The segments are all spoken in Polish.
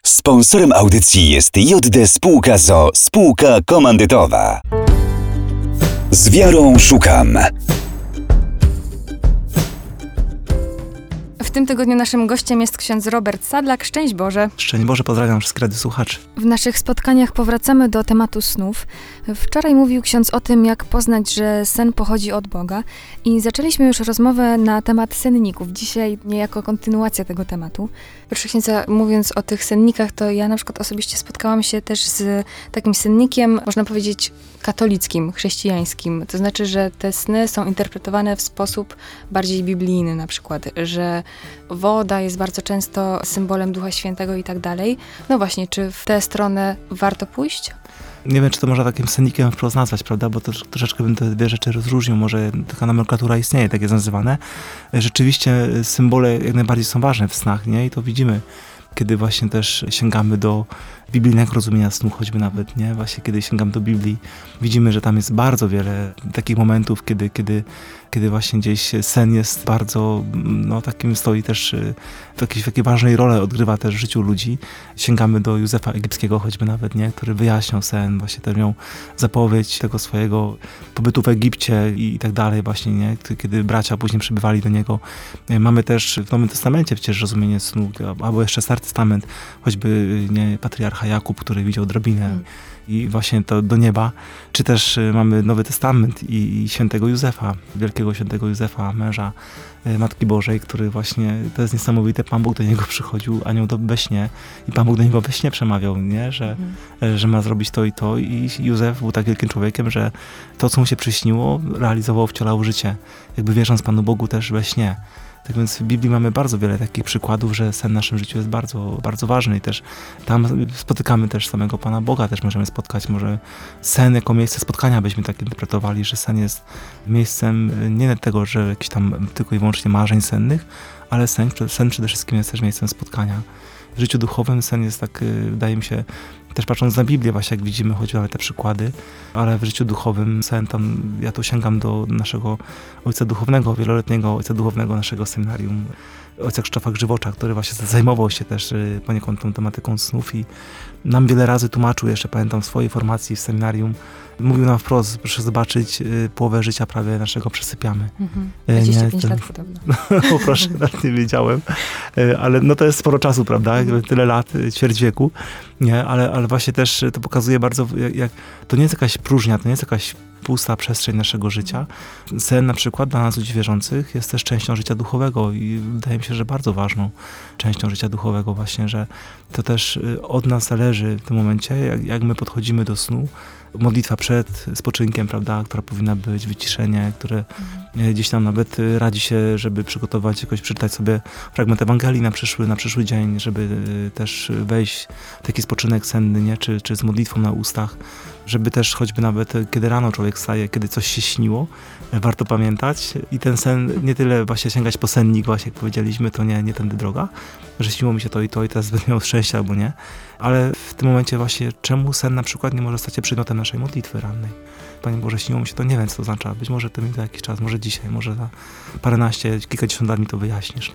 Sponsorem audycji jest JD Spółka ZOO, spółka komandytowa. Z wiarą szukam. W tym tygodniu naszym gościem jest ksiądz Robert Sadlak. Szczęść Boże. Szczęść Boże, pozdrawiam wszystkich radiosłuchaczy. W naszych spotkaniach powracamy do tematu snów. Wczoraj mówił ksiądz o tym, jak poznać, że sen pochodzi od Boga i zaczęliśmy już rozmowę na temat senników. Dzisiaj niejako kontynuacja tego tematu. Proszę księdza, mówiąc o tych sennikach, to ja na przykład osobiście spotkałam się też z takim sennikiem, można powiedzieć, katolickim, chrześcijańskim. To znaczy, że te sny są interpretowane w sposób bardziej biblijny na przykład, że woda jest bardzo często symbolem Ducha Świętego i tak dalej. No właśnie, czy w tę stronę warto pójść? Nie wiem, czy to można takim sennikiem wprost nazwać, prawda, bo to troszeczkę bym te dwie rzeczy rozróżnił, może taka nomenklatura istnieje, tak jest nazywane. Rzeczywiście symbole jak najbardziej są ważne w snach, nie? I to widzimy, kiedy właśnie też sięgamy do biblijnego rozumienia snu, choćby nawet, nie? Właśnie kiedy sięgamy do Biblii, widzimy, że tam jest bardzo wiele takich momentów, kiedy właśnie gdzieś sen jest bardzo, takim stoi też w jakiej ważnej roli odgrywa też w życiu ludzi. Sięgamy do Józefa Egipskiego choćby nawet, nie? Który wyjaśniał sen, właśnie też miał zapowiedź tego swojego pobytu w Egipcie i tak dalej właśnie, nie? Kiedy bracia później przybywali do niego. Mamy też w Nowym Testamencie przecież rozumienie snu, albo jeszcze Stary Testament, choćby patriarcha Jakub, który widział drabinę i właśnie to do nieba, czy też mamy Nowy Testament i świętego Józefa, wielkiego świętego Józefa, męża Matki Bożej, który właśnie, to jest niesamowite, Pan Bóg do niego przychodził, anioł we śnie i Pan Bóg do niego we śnie przemawiał, nie? Że ma zrobić to i Józef był tak wielkim człowiekiem, że to, co mu się przyśniło, realizował, wcielał w życie, jakby wierząc Panu Bogu też we śnie. Tak więc w Biblii mamy bardzo wiele takich przykładów, że sen w naszym życiu jest bardzo, bardzo ważny i też tam spotykamy też samego Pana Boga, też możemy spotkać, może sen jako miejsce spotkania byśmy tak interpretowali, że sen jest miejscem nie tego, że jakiś tam tylko i wyłącznie marzeń sennych, ale sen przede wszystkim jest też miejscem spotkania. W życiu duchowym sen jest tak, wydaje mi się, też patrząc na Biblię właśnie, jak widzimy, choć mamy te przykłady, ale w życiu duchowym sen tam, ja tu sięgam do naszego ojca duchownego, wieloletniego ojca duchownego naszego seminarium, ojca Krzysztofa Grzywocza, który właśnie zajmował się też poniekąd tą tematyką snów i nam wiele razy tłumaczył, jeszcze pamiętam w swojej formacji w seminarium, mówił nam wprost, proszę zobaczyć, połowę życia prawie naszego przesypiamy. 25 lat podobno. Proszę, nawet nie wiedziałem, ale to jest sporo czasu, prawda, tyle lat, ćwierć wieku, nie, ale właśnie też to pokazuje bardzo, jak to nie jest jakaś próżnia, to nie jest jakaś pusta przestrzeń naszego życia. Sen na przykład dla nas ludzi wierzących jest też częścią życia duchowego i wydaje mi się, że bardzo ważną częścią życia duchowego właśnie, że to też od nas zależy w tym momencie, jak my podchodzimy do snu. Modlitwa przed spoczynkiem, prawda, która powinna być, wyciszenie, które gdzieś tam nawet radzi się, żeby przygotować, jakoś przeczytać sobie fragment Ewangelii na przyszły dzień, żeby też wejść w taki spoczynek senny, nie? Czy z modlitwą na ustach, żeby też choćby nawet kiedy rano człowiek wstaje, kiedy coś się śniło, warto pamiętać i ten sen nie tyle właśnie sięgać po sennik, właśnie jak powiedzieliśmy, to nie tędy droga, że śniło mi się to i teraz będę miał szczęście albo nie, ale w tym momencie właśnie czemu sen na przykład nie może stać się przedmiotem naszej modlitwy rannej. Panie Boże, śniło mi się to, nie wiem co to oznacza, być może to mi za jakiś czas, może dzisiaj, może za paręnaście, kilkadziesiąt lat mi to wyjaśnisz.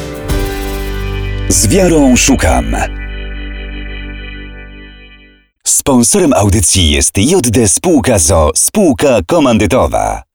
Z wiarą szukam. Sponsorem audycji jest JD Spółka ZOO, spółka komandytowa.